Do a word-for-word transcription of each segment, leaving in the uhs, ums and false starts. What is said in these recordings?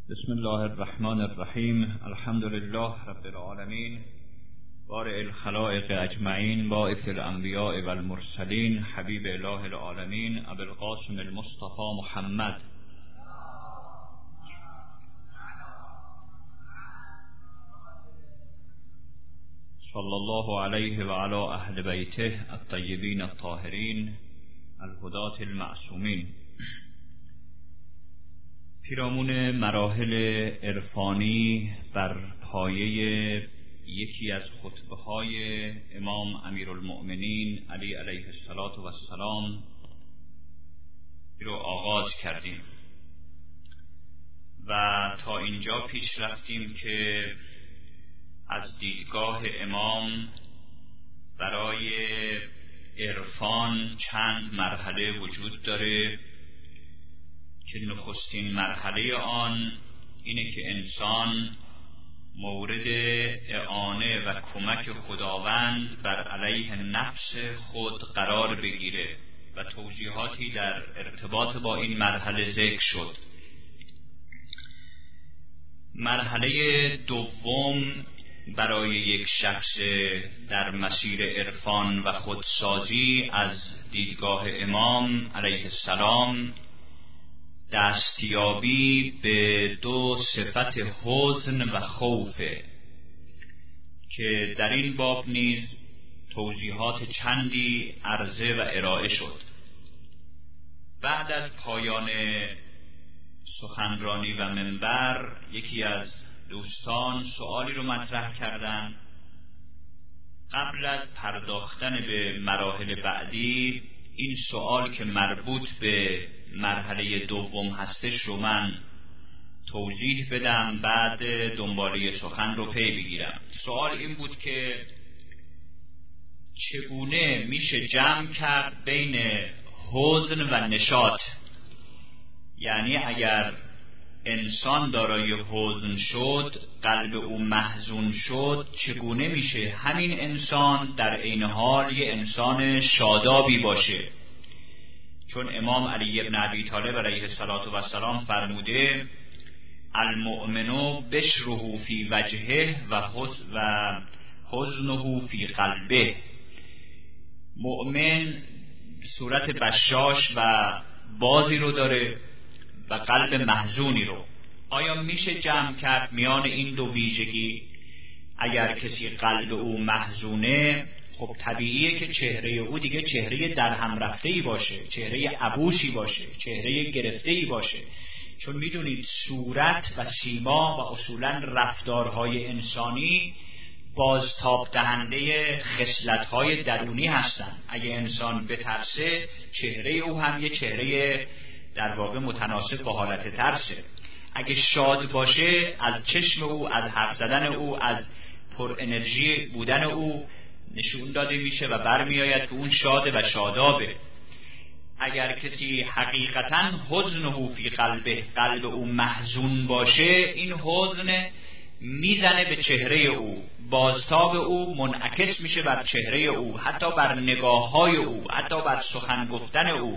بسم الله الرحمن الرحیم. الحمد لله رب العالمین، بارئ الخلائق اجمعین، باعث الانبیاء والمرسلین، حبیب اله العالمین، ابی القاسم المصطفى محمد صلی الله علیه و علی اهل بیته الطیبین الطاهرین الهداة المعصومین. پیرامون مراحل عرفانی بر پایه یکی از خطبه های امام امیرالمؤمنین علی علیه السلام رو آغاز کردیم و تا اینجا پیش رفتیم که از دیدگاه امام برای عرفان چند مرحله وجود داره که نخستین مرحله آن اینه که انسان مورد اعانه و کمک خداوند بر علیه نفس خود قرار بگیره و توضیحاتی در ارتباط با این مرحله ذکر شد. مرحله دوم برای یک شخص در مسیر عرفان و خودسازی از دیدگاه امام علیه السلام دستیابی به دو صفت حزن و خوف که در این باب نیز توضیحات چندی عرضه و ارائه شد. بعد از پایان سخنرانی و منبر یکی از دوستان سؤالی رو مطرح کردند. قبل از پرداختن به مراحل بعدی این سؤال که مربوط به مرحله دوم هستش رو من توضیح بدم، بعد دنباله سخن رو پی بگیرم. سوال این بود که چگونه میشه جمع کرد بین حزن و نشاط؟ یعنی اگر انسان دارای حزن شد، قلب او محزون شد، چگونه میشه همین انسان در عین حال یه انسان شادابی باشه؟ چون امام علی ابن ابی طالب علیه السلام فرموده المؤمن بشره فی وجهه و حزنه فی قلبه. مؤمن صورت بشاش و بازی رو داره و قلب محزونی رو. آیا میشه جمع کرد میان این دو ویژگی؟ اگر کسی قلب او محزونه، خب طبیعیه که چهره او دیگه چهره در هم رفته‌ای باشه، چهره عبوسی باشه، چهره گرفته‌ای باشه. چون میدونید صورت و سیما و اصولا رفتارهای انسانی بازتاب دهنده خصلت‌های درونی هستند. اگه انسان بترسه، چهره او هم یه چهره در واقع متناسب با حالت ترسه. اگه شاد باشه، از چشم او، از حرف زدن او، از پر انرژی بودن او نشون داده میشه و برمیآید که اون شاده و شادابه. اگر کسی حقیقتا حزنه فی قلبه، قلب او محزون باشه، این حزن میزنه به چهره او، بازتاب او منعکس میشه بر چهره او، حتی بر نگاههای او، حتی بر سخن گفتن او.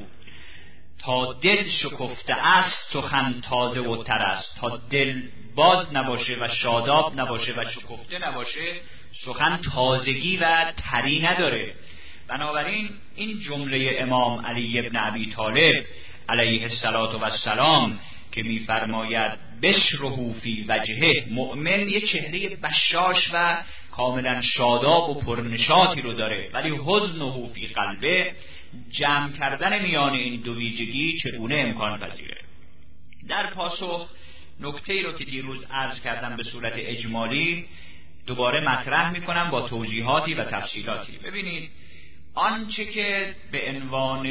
تا دل شکفته است سخن تازه و تر است. تا دل باز نباشه و شاداب نباشه و شکفته نباشه، سخن تازگی و تری نداره. بنابراین این جمله امام علی ابن ابی طالب علیه السلام که می‌فرماید بشره فی وجهه، مؤمن یه چهره بشاش و کاملا شاداب و پرنشاطی رو داره، ولی حزنه فی قلبه، جمع کردن میان این دو ویژگی چگونه امکان پذیره؟ در پاسخ نکته‌ای رو که دیروز عرض کردم به صورت اجمالی دوباره مطرح میکنم با توضیحاتی و تفصیلاتی. ببینید، آنچه که به عنوان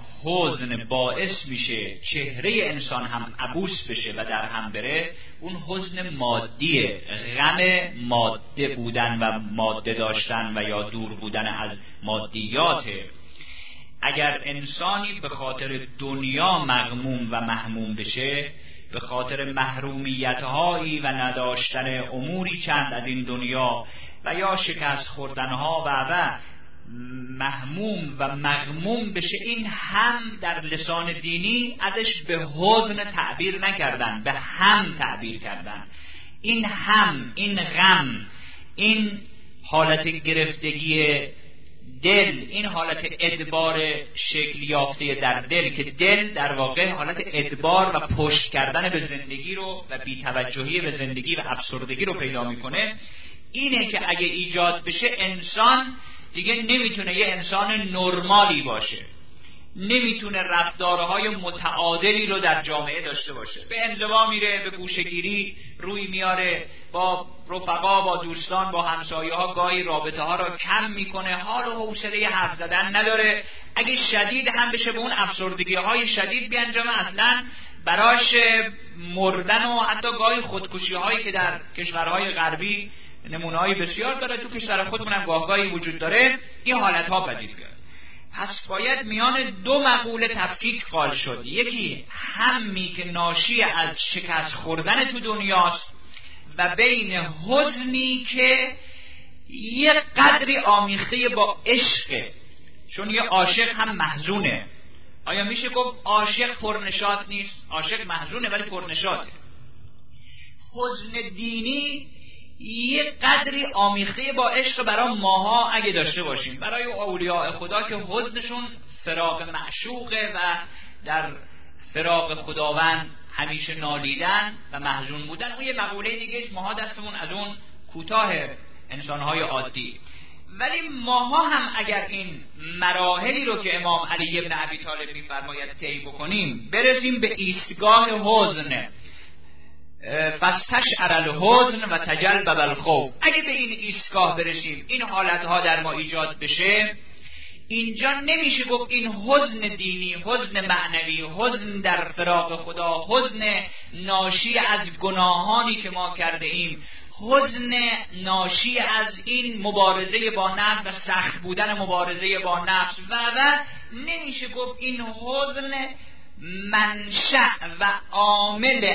حزن باعث میشه چهره انسان هم عبوس بشه و در هم بره، اون حزن مادیه، غم ماده بودن و ماده داشتن و یا دور بودن از مادیاته. اگر انسانی به خاطر دنیا مغموم و محموم بشه، به خاطر محرومیت‌هایی و نداشتن اموری چند از این دنیا و یا شکست خوردنها و و مهموم و مغموم بشه، این هم در لسان دینی ازش به حزن تعبیر نکردن، به هم تعبیر کردن. این هم، این غم، این حالت گرفتگی دل، این حالت ادبار شکل یافته در دل که دل در واقع حالت ادبار و پشت کردن به زندگی رو و بی‌توجهی به زندگی و افسردگی رو پیدا میکنه، اینه که اگه ایجاد بشه انسان دیگه نمیتونه یه انسان نرمالی باشه، نمیتونه رفتارهای متعادلی رو در جامعه داشته باشه، به انزوا میره، به گوشه‌گیری روی میاره، با رفقا، با دوستان، با همسایه ها گاهی رابطه ها را کم میکنه، حال و حوصله حرف زدن نداره. اگه شدید هم بشه به اون افسردگی های شدید بیانجامه، اصلا براش مردن و حتی گاهی خودکشی هایی که در کشورهای غربی نمونه‌های بسیار داره، تو کشور خودمون هم گاهگاهی وجود داره، این حالت ها پدید بیاد. پس باید میان دو مقوله تفکیک قائل شد. یکی همی که ناشی از شکست خوردن تو دنیاست و بین حزنی که یه قدری آمیخته با عشقه، چون یه عاشق هم محزونه. آیا میشه گفت عاشق پرنشاط نیست؟ عاشق محزونه ولی پرنشاطه. حزن دینی یه قدری آمیخته با عشق برای ماها اگه داشته باشیم، برای اولیاء خدا که حزنشون فراق معشوقه و در فراق خداوند همیشه نالیدن و محزون بودن، اون یه مقوله دیگه ماها دستمون از اون کوتاه انسانهای عادی. ولی ماها هم اگر این مراحلی رو که امام علی بن ابی طالب می‌فرماید طی بکنیم، برسیم به ایستگاه حزن، فاستشعر الحزن و تجلب الخوف، اگه به این ایستگاه برسیم، این حالتها در ما ایجاد بشه، اینجا نمیشه گفت این حزن دینی، حزن معنوی، حزن در فراق خدا، حزن ناشی از گناهانی که ما کرده ایم، حزن ناشی از این مبارزه با نفس و سخت بودن مبارزه با نفس و و نمیشه گفت این حزن منشأ و عامل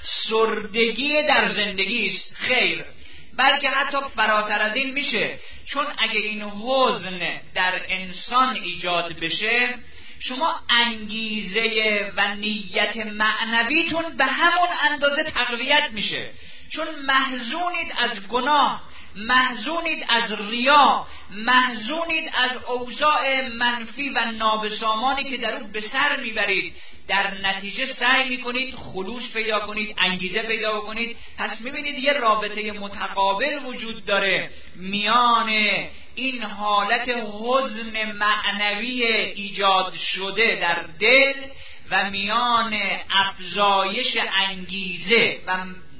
افسردگی در زندگی است. خیر، بلکه حتی فراتر از این میشه، چون اگه این حزن در انسان ایجاد بشه، شما انگیزه و نیت معنویتون به همون اندازه تقویت میشه، چون محزونید از گناه، محزونید از ریا، محزونید از اوضاع منفی و نابسامانی که در اون به سر میبرید، در نتیجه سعی میکنید خلوص پیدا کنید، انگیزه پیدا کنید. پس میبینید یه رابطه متقابل وجود داره میان این حالت حزن معنوی ایجاد شده در دل و میان افزایش انگیزه و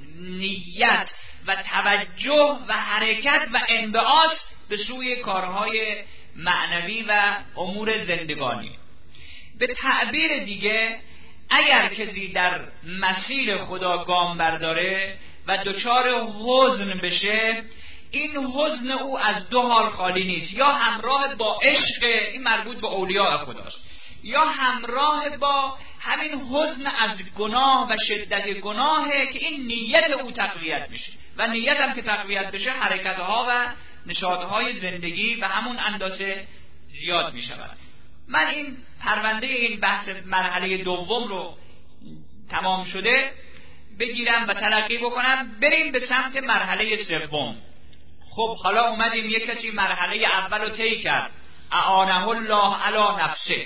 نیت و توجه و حرکت و انبعاث به سوی کارهای معنوی و امور زندگانی. به تعبیر دیگه، اگر کسی در مسیر خدا گام برداره و دچار حزن بشه، این حزن او از دو حال خالی نیست، یا همراه با عشق، این مربوط به اولیاء خداست، یا همراه با همین حزن از گناه و شدت گناهه که این نیت او تقویت میشه و نیت هم که تقویت بشه، حرکتها و نشاطهای زندگی و همون اندازه زیاد میشود. من این پرونده این بحث مرحله دوم رو تمام شده بگیرم و تلقی بکنم، بریم به سمت مرحله سوم. خب حالا اومدیم یک کسی مرحله اول رو طی کرد، اعانه الله علی نفسه،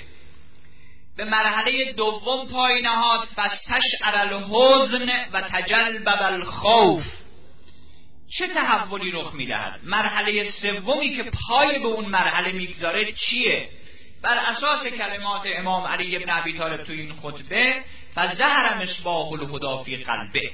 به مرحله دوم پای نهاد، فاستشعر الحزن و تجلب الخوف. چه تحولی رخ میدهد؟ مرحله سومی که پای به اون مرحله میگذاره چیه؟ بر اساس کلمات امام علی بن ابی طالب تو این خطبه، فظهر مصباح الهدی فی قلبه،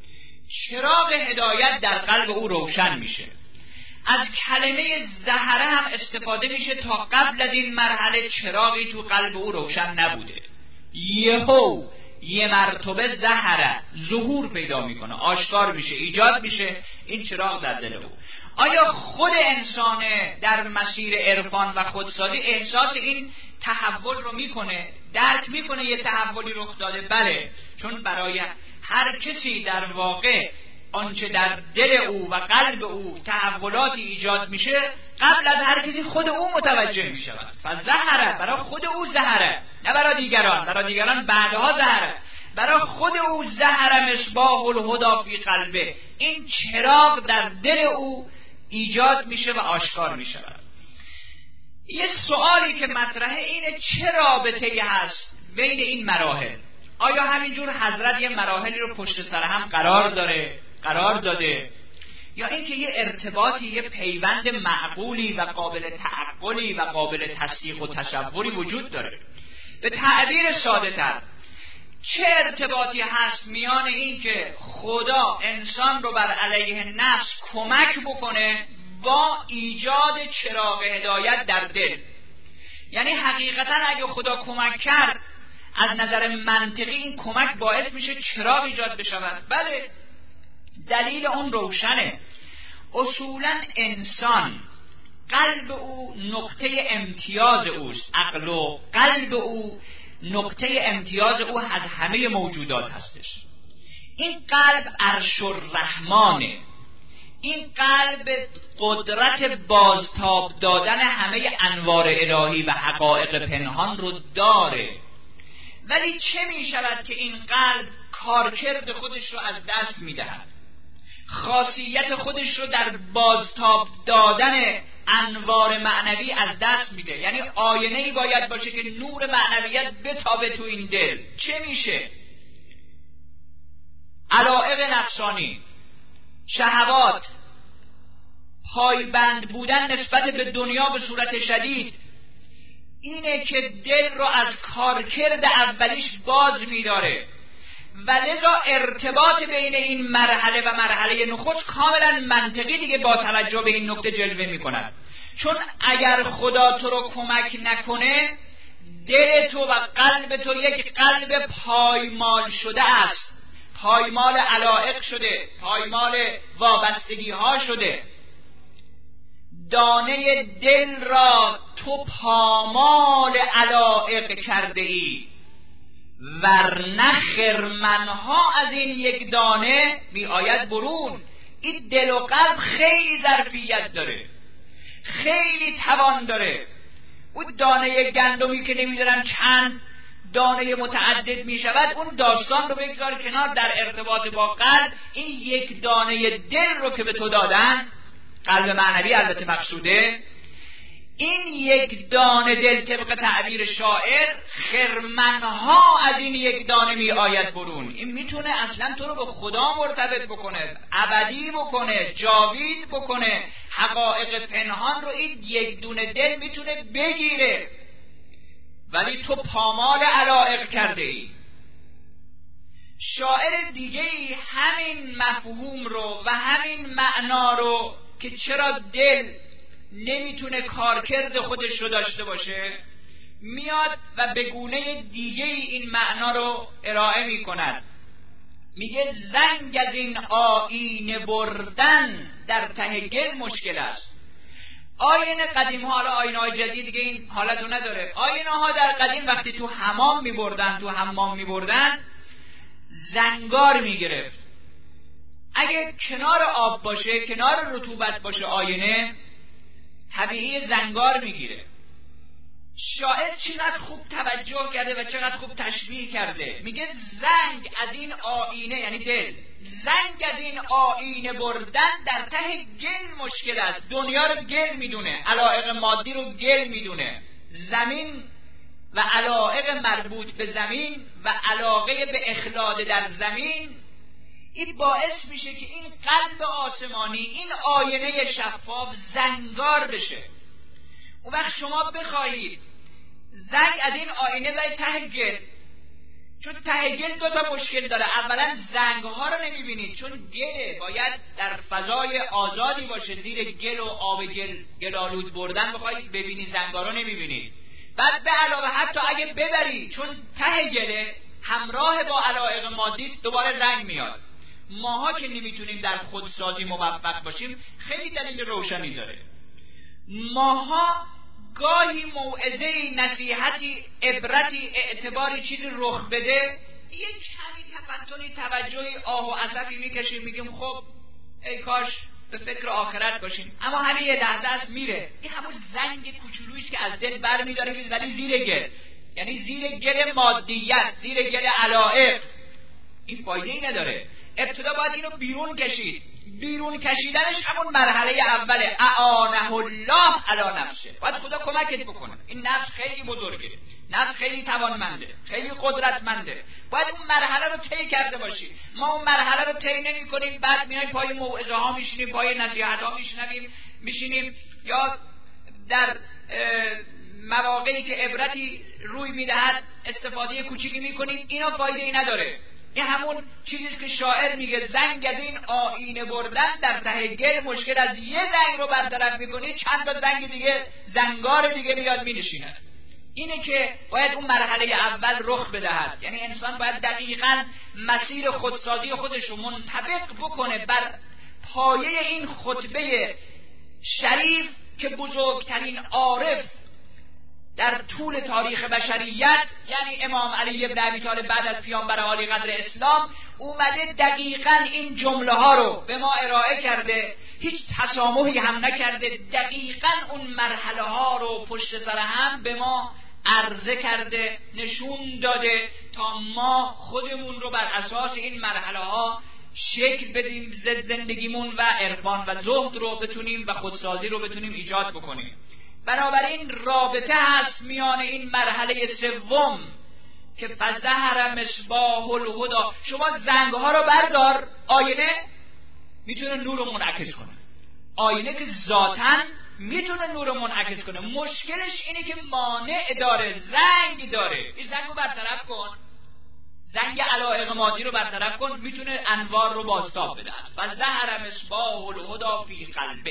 چراغ هدایت در قلب او روشن میشه. از کلمه زهره هم استفاده میشه تا قبل از این مرحله چراغی تو قلب او روشن نبوده، یهو یه مرتبه زهره ظهور پیدا میکنه، آشکار میشه، ایجاد میشه این چراغ در دل او. آیا خود انسان در مسیر عرفان و خودسازی احساس این تحول رو میکنه، درک میکنه یه تحولی رخ داده؟ بله، چون برای هر کسی در واقع آنچه در دل او و قلب او تحولاتی ایجاد میشه، قبل از هر کسی خود او متوجه می شود. فزهره، برای خود او زهره، نه برای دیگران. برای دیگران بعدها زهره، برای خود او زهره مصباح الهدی فی قلبه. این چراغ در دل او ایجاد میشه و آشکار می شود. یه سوالی که مطرحه اینه چه رابطه‌ای هست بین این مراحل؟ آیا همینجور حضرت یه مراحلی رو پشت سر هم قرار داره قرار داده، یا اینکه یه ارتباطی، یه پیوند معقولی و قابل تعقلی و قابل تصدیق و تصوری وجود داره؟ به تعبیر ساده تر، چه ارتباطی هست میان این که خدا انسان رو بر علیه نفس کمک بکنه با ایجاد چراغ هدایت در دل؟ یعنی حقیقتا اگه خدا کمک کرد، از نظر منطقی این کمک باعث میشه چراغ ایجاد بشود. بله، دلیل اون روشنه. اصولا انسان قلب او نقطه امتیاز اوست، عقل و قلب او نقطه امتیاز او از همه موجودات هستش. این قلب عرش الرحمانه. این قلب قدرت بازتاب دادن همه انوار الهی و حقایق پنهان رو داره. ولی چه می شود که این قلب کارکرد خودش رو از دست می دهد؟ خاصیت خودش رو در بازتاب دادن انوار معنوی از دست میده. یعنی آینه‌ای باید باشه که نور معنویت بتابه تو این دل. چه میشه؟ علایق نفسانی، شهوات، پایبند بودن نسبت به دنیا به صورت شدید، اینه که دل رو از کارکرد اولیش باز می‌داره و لذا ارتباط بین این مرحله و مرحله نخست کاملا منطقی دیگه با توجه به این نکته جلوه می‌کند. چون اگر خدا تو رو کمک نکنه، دل تو و قلب تو یک قلب پایمال شده است، پایمال علایق شده، پایمال وابستگی ها شده. دانه دل را تو پامال علایق کرده ای، ورنه خرمنها از این یک دانه می آید برون. این دل و قلب خیلی ظرفیت داره، خیلی توان داره. اون دانه گندمی که نمیدونم چند دانه متعدد می شود، اون داستان رو بگذار کنار. در ارتباط با قلب، این یک دانه دل رو که به تو دادن، قلب معنوی البته مقصوده، این یک دانه دل طبق تعبیر شاعر خرمنها از این یک دانه می آید برون. این میتونه اصلا تو رو به خدا مرتبط بکنه، ابدی بکنه، جاوید بکنه. حقایق پنهان رو این یک دونه دل میتونه بگیره، ولی تو پامال علایق کرده ای. شاعر دیگه ای همین مفهوم رو و همین معنا رو که چرا دل نمیتونه کارکرد خودش رو داشته باشه، میاد و به گونه دیگه ای این معنا رو ارائه میکند. میگه زنگ از این آینه بردن در ته گل مشکل است. آینه قدیم ها، حالا آینه های جدید دیگه این حالت رو نداره. آینه ها در قدیم وقتی تو حمام می بردن، تو حمام می بردن، زنگار می گرفت. اگه کنار آب باشه، کنار رطوبت باشه آینه، طبیعی زنگار می گیره. شاعر چقدر خوب توجه کرده و چقدر خوب تشبیه کرده. میگه زنگ از این آینه، یعنی دل، زنگ از این آینه بردن در ته گل مشکل است. دنیا رو گل میدونه، علایق مادی رو گل میدونه، زمین و علایق مربوط به زمین و علاقه به اخلاد در زمین. این باعث میشه که این قلب آسمانی، این آینه شفاف زنگار بشه. اون وقت شما بخواهید زنگ از این آینه زنگ ته گل، چون ته گل دو تا مشکل داره. اولا زنگ ها رو نمیبینید، چون گله باید در فضای آزادی باشه، زیر گل و آب گل گلالود بردن بخواید ببینید، زنگ ها رو نمیبینید. بعد به علاوه حتی اگه ببری، چون ته گله همراه با علایق مادیست، دوباره رنگ میاد. ماها که نمیتونیم در خودسازی موفق باشیم، خیلی دلیل روشنی داره. ماها گاهی موعظه‌ای، نصیحتی، عبرتی، اعتباری، چیزی رخ بده، یک کمی تفتنی، توجهی، آه و اسفی میکشیم، میگیم خب ای کاش به فکر آخرت باشیم. اما همین یه لحظه است میره. این همون زنگ کوچولویی است که از دل برمی‌داره که ولی زیر گل، یعنی زیر گل مادیت، زیر گل علایق، این فایده‌ای نداره. ابتدا باید اینو بیرون کشید. بیرون کشیدنش همون مرحله اوله. اعانه الله علی نفسه. باید خدا کمکت بکنه. این نفس خیلی بزرگه، نفس خیلی توانمنده، خیلی قدرتمنده. باید اون مرحله رو طی کرده باشی. ما اون مرحله رو طی نمی‌کنیم، بعد میایم پای موعظه ها میشینیم، پای نصیحت ها میشنویم، میشینیم یا در مواقعی که عبرتی روی میدهد استفاده کوچیکی میکنیم. اینا فایده ای نداره. این همون چیزیست که شاعر میگه زنگ از این آینه بردن در ته گل، مشکل از یه زنگ رو برطرف میکنی چند تا زنگ دیگه، زنگار دیگه میاد مینشینه. اینه که باید اون مرحله اول رخ بدهد. یعنی انسان باید دقیقاً مسیر خودسازی خودش رو منطبق بکنه بر پایه این خطبه شریف که بزرگترین عارف در طول تاریخ بشریت، یعنی امام علی بن ابی طالب بعد از پیامبر عالی قدر اسلام، اومده دقیقاً این جمله ها رو به ما ارائه کرده، هیچ تسامحی هم نکرده، دقیقاً اون مرحله ها رو پشت سر هم به ما عرضه کرده، نشون داده تا ما خودمون رو بر اساس این مرحله ها شکل بدیم، زندگیمون و عرفان و زهد رو بتونیم و خودسازی رو بتونیم ایجاد بکنیم. بنابراین رابطه هست میان این مرحله سوم که فظهر مصباح الهدی. شما زنگ ها رو بردار، آینه میتونه نور رو منعکس کنه، آینه که ذاتاً میتونه نور رو منعکس کنه، مشکلش اینه که مانع داره، زنگ داره. این زنگ رو برطرف کن، زنگ علایق مادی رو برطرف کن، میتونه انوار رو بازتاب بده. فظهر مصباح الهدی فی قلبه.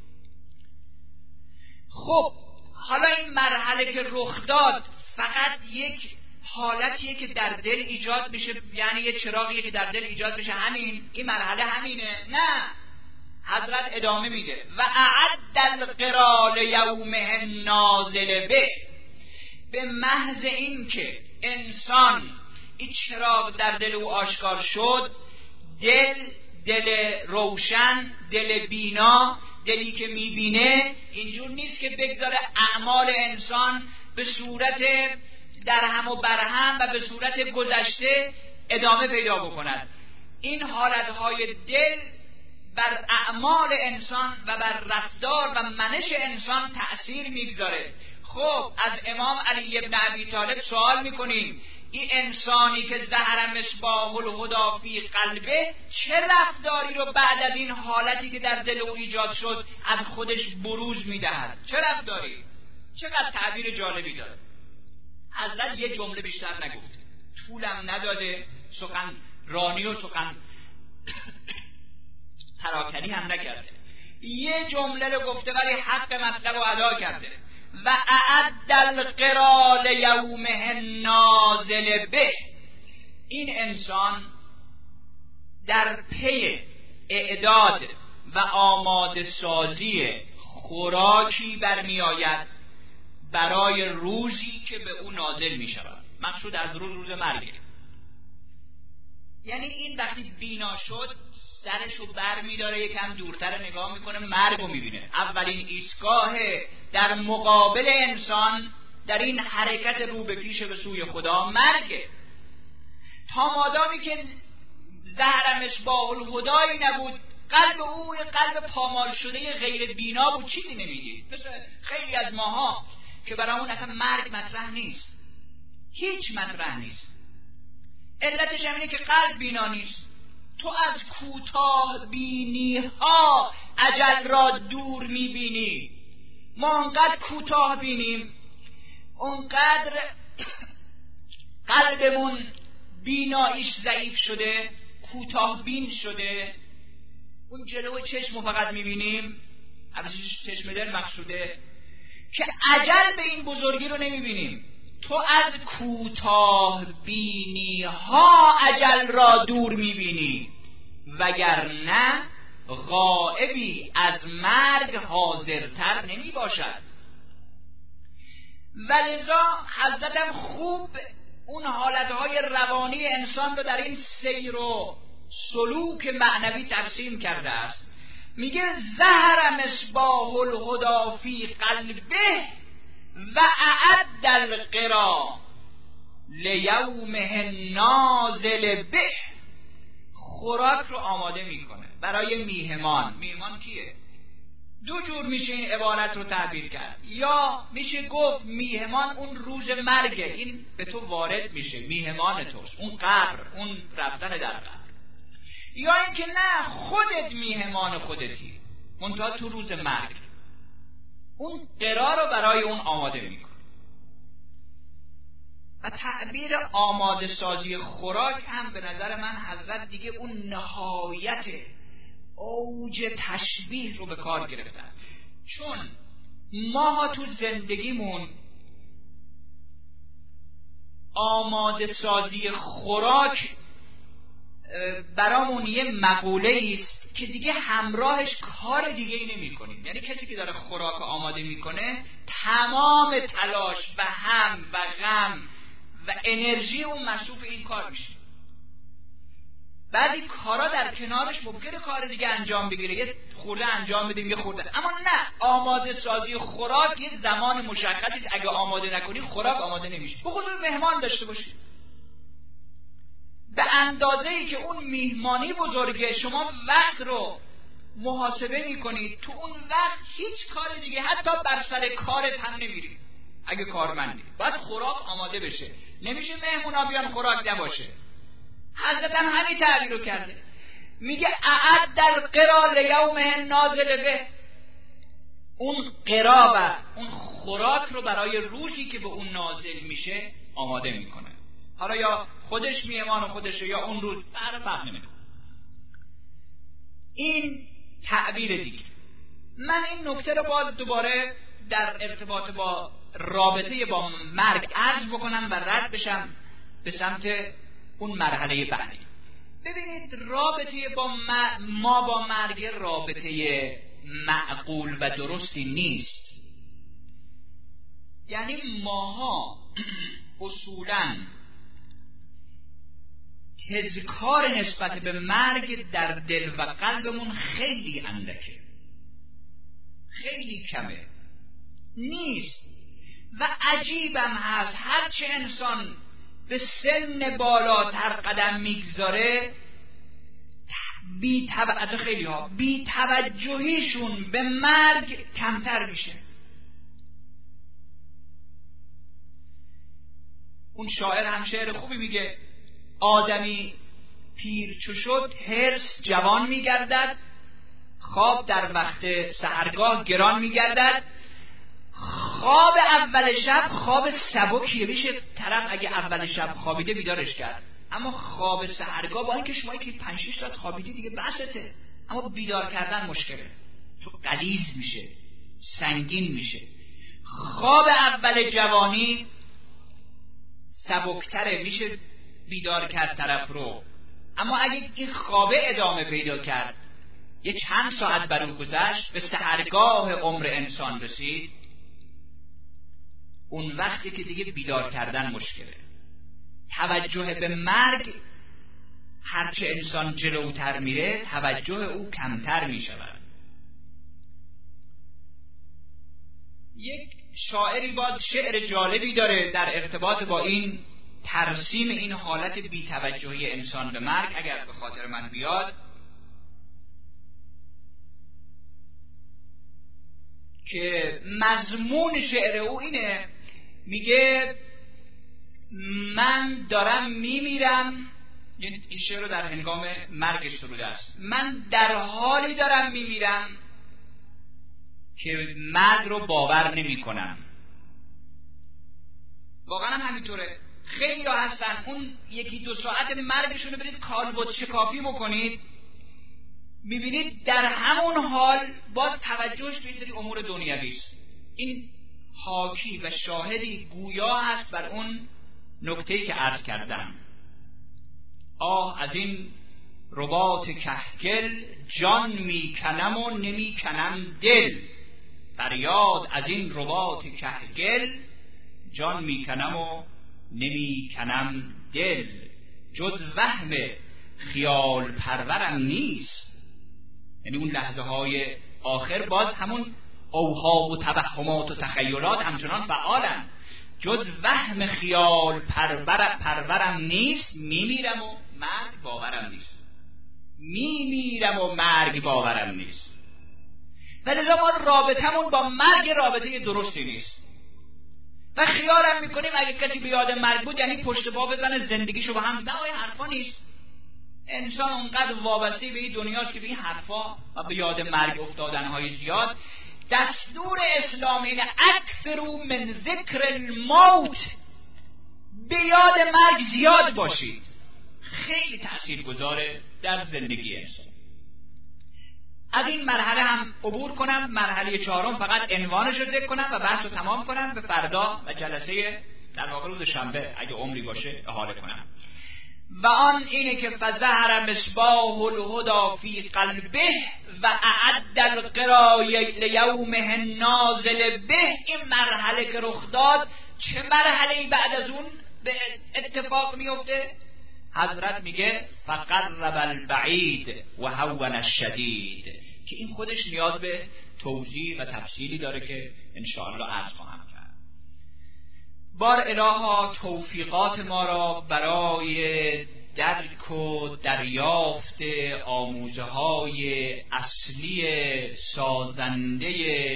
خب حالا این مرحله که رخ داد فقط یک حالتیه که در دل ایجاد میشه، یعنی یه چراغیه که در دل ایجاد میشه، همین این مرحله همینه؟ نه، حضرت ادامه میده و اعد القرال یومه نازل به. به محض این که انسان این چراغ در دل او آشکار شد، دل دل روشن، دل بینا، دلی که میبینه، اینجور نیست که بگذاره اعمال انسان به صورت درهم و برهم و به صورت گذشته ادامه پیدا بکند. این حالتهای دل بر اعمال انسان و بر رفتار و منش انسان تأثیر میگذاره. خب از امام علی بن ابی طالب سوال میکنیم، این انسانی که ظهر مصباح الهدی فی قلبه چه رفتاری رو بعد از این حالتی که در دل او ایجاد شد از خودش بروز میدهد؟ چه رفتاری؟ چقدر تعبیر جالبی داره. حضرت یه جمله بیشتر نگفت، طولم نداده، سخن رانی و سخن پراکنی هم نکرده، یه جمله رو گفته ولی حق مطلب رو ادا کرده. و اعد القرال یومه نازل به. این انسان در پی اعداد و آماده سازی خوراکی برمی آید برای روزی که به او نازل می شود. مقصود از روز روز مرگه. یعنی این وقتی بینا شد سرشو بر می داره، یکم دورتر نگاه میکنه، مرگ رو می بینه. اولین ایستگاه در مقابل انسان در این حرکت رو به پیش به سوی خدا مرگه. تا مادامی که ظهر مصباح الهدی نبود، قلب او قلب پامال شده غیر بینا بود، چیزی نمیدید. مثل خیلی از ماها که برامون اصلا مرگ مطرح نیست، هیچ مطرح نیست. علتش همینه که قلب بینا نیست. تو از کوتاه بینی ها اجل را دور میبینی. ما انقدر کوتاه بینیم، اونقدر قلبمون بیناییش ضعیف شده، کوتاه بین شده، اون جلو چشم فقط میبینیم، عوضش چشم دل مقصوده، که اجل به این بزرگی رو نمیبینیم. تو از کوتاه بینی ها اجل را دور میبینی، وگرنه غائبی از مرگ حاضرتر نمی باشد. ولذا حضرتم خوب اون حالتهای روانی انسان رو در این سیر و سلوک معنوی تقسیم کرده است. میگه ظهر مصباح الهدی فی قلبه و اعد القرا لیومه نازل به. خوراک رو آماده میکنه برای میهمان. میهمان کیه؟ دو جور میشه این عبارت رو تعبیر کرد. یا میشه گفت میهمان اون روز مرگه، این به تو وارد میشه، میهمان توست، اون قبر، اون رفتن در قبر. یا اینکه نه، خودت میهمان خودتی، منتها تو روز مرگ اون قرار رو برای اون آماده میکنه. و تعبیر آماده سازی خوراک هم به نظر من حضرت دیگه اون نهایت اوج تشبیه رو به کار گرفتن. چون ما تو زندگیمون آماده سازی خوراک برامون یه مقوله است که دیگه همراهش کار دیگه ای نمی کنیم. یعنی کسی که داره خوراک آماده میکنه تمام تلاش و هم و غم و انرژی اون مصروف این کار میشه. بعضی کارا در کنارش ممکنه کار دیگه انجام بگیره، یه خورده انجام بدیم، یه خورده، اما نه، آماده سازی خوراک یه زمان مشخصی، اگه آماده نکنی خوراک آماده نمیشه. به خودت مهمان داشته باشی، به اندازه‌ای که اون میهمانی بزرگه شما وقت رو محاسبه میکنید، تو اون وقت هیچ کار دیگه حتی بر سر کارت هم نمیری. اگه کارمندی باید خوراک آماده بشه، نمیشه مهمونا بیان خوراک نباشه. حضرت هم همین تعبیر رو کرده، میگه اعد القرا لیومه نازل به. اون قرا و اون خوراک رو برای روزی که به اون نازل میشه آماده میکنه. حالا یا خودش میهمان خودشه یا اون روز، فرق فرق نمیکنه. این تعبیر دیگه. من این نکته رو باز دوباره در ارتباط با رابطه با مرگ عرض بکنم و رد بشم به سمت اون مرحله بعدی. ببینید، رابطه با ما با مرگ رابطه معقول و درستی نیست. یعنی ماها اصولاً تذکار نسبت به مرگ در دل و قلبمون خیلی اندکه، خیلی کمه، نیست. و عجیبم هست هرچه انسان به سن بالاتر قدم میگذاره بی توجه خیلی ها بی توجهیشون به مرگ کمتر میشه. اون شاعر هم شعر خوبی میگه، آدمی پیر چو شد حرص جوان میگردد، خواب در وقت سحرگاه گران میگردد. خواب اول شب خواب سبکیه، میشه طرف اگه اول شب خوابیده بیدارش کرد، اما خواب سحرگاه با اینکه شما که پنج شش ساعت خوابیدی دیگه بسته، اما بیدار کردن مشکله، تو غلیظ میشه، سنگین میشه. خواب اول جوانی سبکتره، میشه بیدار کرد طرف رو، اما اگه این خوابه ادامه پیدا کرد، یه چند ساعت بر اون گذشت، به سحرگاه عمر انسان رسید، اون وقتی که دیگه بیدار کردن مشکله. توجه به مرگ هرچه انسان جلوتر میره توجه او کمتر میشود. یک شاعری باز شعر جالبی داره در ارتباط با این ترسیم این حالت بی‌توجهی انسان به مرگ، اگر به خاطر من بیاد، که مضمون شعر او اینه، میگه من دارم میمیرم، این شعر رو در هنگام مرگش سروده است، من در حالی دارم میمیرم که مرگ رو باور نمی کنم. واقعا هم همینطوره. خیلی ها هستن اون یکی دو ساعت مرگشون رو برید کالبد شکافی بکنید، میبینید در همون حال باز توجهش به سری امور دنیوی است. این حاکی و شاهدی گویا هست بر اون نکته‌ای که عرض کردم. آه از این رباط کهگل، جان میکنم و نمیکنم دل. فریاد از این رباط کهگل، جان میکنم و نمیکنم دل. جز وهم خیال پرورم نیست، یعنی اون لحظه های آخر باز همون اوهام و توهمات و تخیلات همچنان فعالن. جز وهم خیال پرور پرورم نیست، میمیرم و مرگ باورم نیست، میمیرم و مرگ باورم نیست. و لذا ما رابطمون با مرگ رابطه درستی نیست و خیالم میکنیم اگه کسی به یاد مرگ بود یعنی پشت پا بزنه زندگیشو با هم. نه، این حرفا نیست. انسان اونقدر وابسته به این دنیاست که به این حرفا و به یاد مرگ افتادنهای زیاد. دستور اسلام اینه اکثروا من ذکر الموت، به یاد مرگ زیاد باشید. خیلی تاثیرگذاره در زندگی انسان. از این مرحله هم عبور کنم. مرحله چهارم فقط عنوانش رو ذکر کنم و بحث رو تمام کنم، به فردا و جلسه در واقع روز شنبه اگه عمری باشه احاله کنم. و آن اینه که فظهر مصباح الهدی فی قلبه و اعد القرای لیومه النازل به. این مرحله که رخ داد چه مرحله‌ای بعد از اون به اتفاق میفته؟ حضرت میگه فقرب البعید و هون الشدید، که این خودش نیاز به توضیح و تفصیلی داره که انشاءالله عرض خواهم کرد. بار الها توفیقات ما را برای درک و دریافت آموزه های اصلی سازنده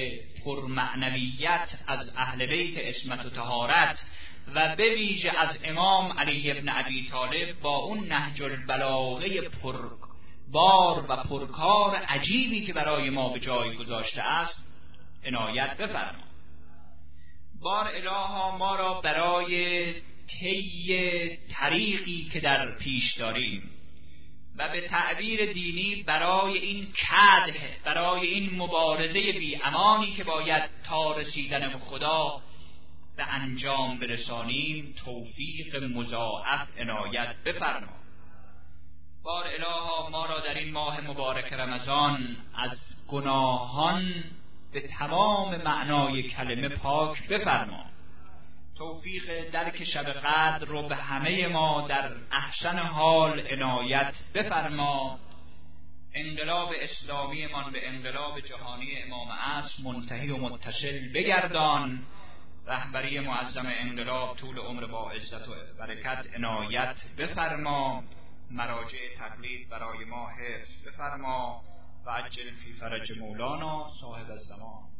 پرمعنویت از اهل بیت عصمت و طهارت و به ویژه از امام علی ابن ابی طالب با اون نهج البلاغه پربار و پرکار عجیبی که برای ما به جای گذاشته است عنایت بفرما. بار الها ما را برای طی طریقی که در پیش داریم و به تعبیر دینی برای این کدح، برای این مبارزه بی امانی که باید تا رسیدن به خدا به انجام برسانیم توفیق مضاعف عنایت بفرما. بار الها ما را در این ماه مبارک رمضان از گناهان به تمام معنای کلمه پاک بفرما. توفیق درک شب قدر رو به همه ما در احسن حال عنایت بفرما. انقلاب اسلامی من به انقلاب جهانی امام عصر منتهی و متصل بگردان. رهبری معظم انقلاب طول عمر با عزت و برکت عنایت بفرما. مراجع تقلید برای ما حفظ بفرما و عجل فی فرج مولانا صاحب الزمان.